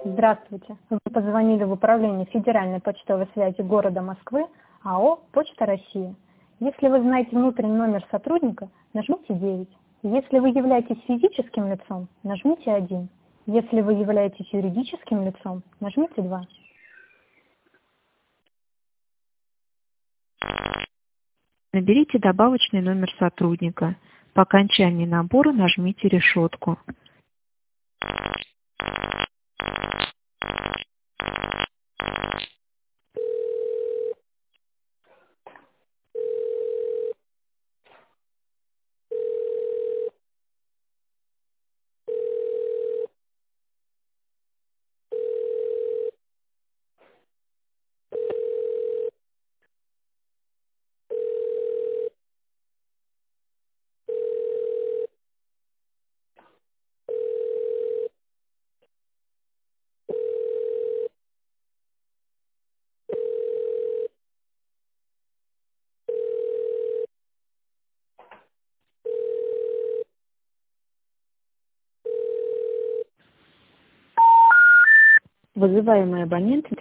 Здравствуйте. Вы позвонили в Управление федеральной почтовой связи города Москвы АО «Почта России». Если вы знаете внутренний номер сотрудника, нажмите 9. Если вы являетесь физическим лицом, нажмите 1. Если вы являетесь юридическим лицом, нажмите 2. Наберите добавочный номер сотрудника. По окончании набора нажмите решетку. Вызываемый абонент